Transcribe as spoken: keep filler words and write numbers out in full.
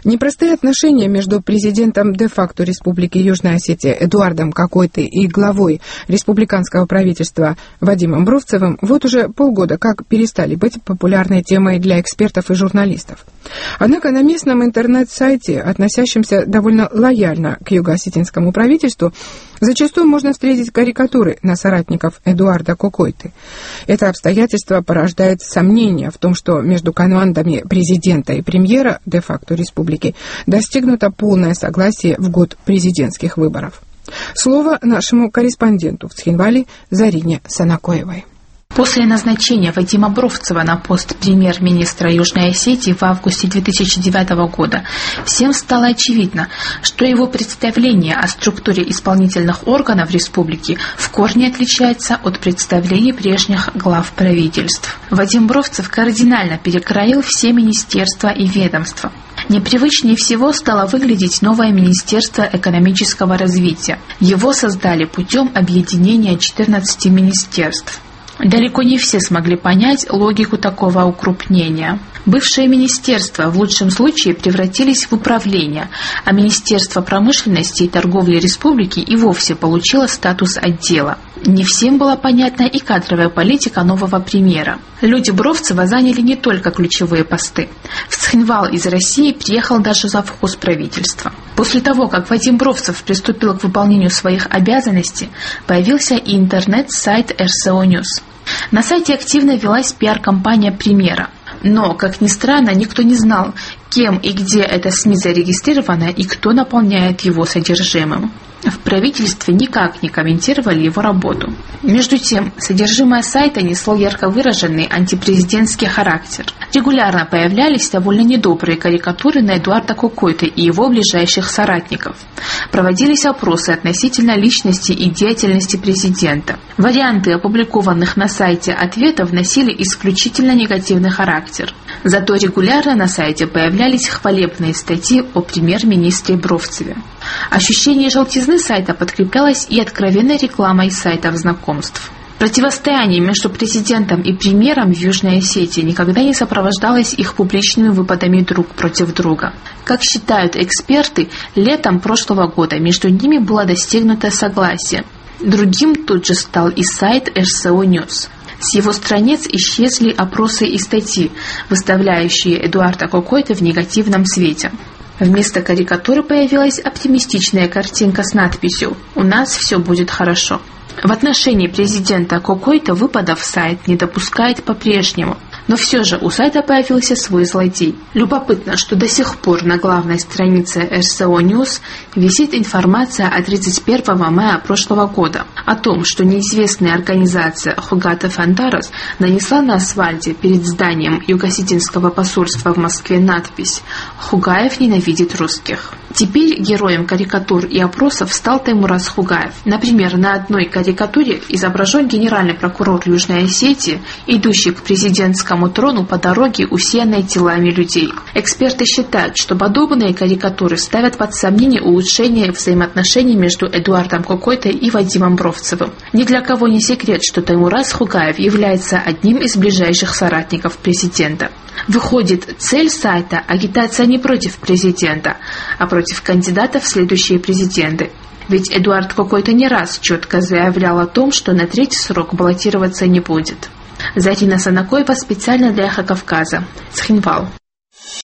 Непростые отношения между президентом де-факто Республики Южная Осетия Эдуардом Кокойтой и главой республиканского правительства Вадимом Бровцевым вот уже полгода как перестали быть популярной темой для экспертов и журналистов. Однако на местном интернет-сайте, относящемся довольно лояльно к юго-осетинскому правительству, зачастую можно встретить карикатуры на соратников Эдуарда Кокойты. Это обстоятельство порождает сомнения в том, что между командами президента и премьера де-факто республики достигнуто полное согласие в год президентских выборов. Слово нашему корреспонденту в Цхинвале Зарине Санакоевой. После назначения Вадима Бровцева на пост премьер-министра Южной Осетии в августе две тысячи девятого года всем стало очевидно, что его представление о структуре исполнительных органов республики в корне отличается от представлений прежних глав правительств. Вадим Бровцев кардинально перекроил все министерства и ведомства. Непривычнее всего стало выглядеть новое Министерство экономического развития. Его создали путем объединения четырнадцати министерств. Далеко не все смогли понять логику такого укрупнения. Бывшие министерства в лучшем случае превратились в управление, а Министерство промышленности и торговли республики и вовсе получило статус отдела. Не всем была понятна и кадровая политика нового премьера. Люди Бровцева заняли не только ключевые посты. В Цхинвал из России приехал даже завхоз правительства. После того, как Вадим Бровцев приступил к выполнению своих обязанностей, появился и интернет-сайт эр эс о News. На сайте активно велась пиар-компания премьера. Но, как ни странно, никто не знал, кем и где эта СМИ зарегистрирована и кто наполняет его содержимым. В правительстве никак не комментировали его работу. Между тем, содержимое сайта несло ярко выраженный антипрезидентский характер. Регулярно появлялись довольно недобрые карикатуры на Эдуарда Кокойты и его ближайших соратников. Проводились опросы относительно личности и деятельности президента. Варианты опубликованных на сайте ответов носили исключительно негативный характер. Зато регулярно на сайте появлялись хвалебные статьи о премьер-министре Бровцеве. Ощущение желтизны сайта подкреплялось и откровенной рекламой сайтов знакомств. Противостояние между президентом и премьером в Южной Осетии никогда не сопровождалось их публичными выпадами друг против друга. Как считают эксперты, летом прошлого года между ними было достигнуто согласие. Другим тут же стал и сайт эр эс о News. С его страниц исчезли опросы и статьи, выставляющие Эдуарда Кокойты в негативном свете. Вместо карикатуры появилась оптимистичная картинка с надписью «У нас все будет хорошо». В отношении президента Кокойта выпадов сайт не допускает по-прежнему. Но все же у сайта появился свой злодей. Любопытно, что до сих пор на главной странице эр эс о News висит информация от тридцать первого мая прошлого года о том, что неизвестная организация Хугата Фандарос нанесла на асфальте перед зданием юго-осетинского посольства в Москве надпись «Хугаев ненавидит русских». Теперь героем карикатур и опросов стал Таймураз Хугаев. Например, на одной карикатуре изображен генеральный прокурор Южной Осетии, идущий к президентскому трону по дороге, усеянной телами людей. Эксперты считают, что подобные карикатуры ставят под сомнение улучшение взаимоотношений между Эдуардом Кокойтой и Вадимом Бровцевым. Ни для кого не секрет, что Таймураз Хугаев является одним из ближайших соратников президента. Выходит, цель сайта – агитация не против президента, а против кандидатов в следующие президенты. Ведь Эдуард Кокойта не раз четко заявлял о том, что на третий срок баллотироваться не будет. Зарина Санакоева специально для Эхо Кавказа. Цхинвал.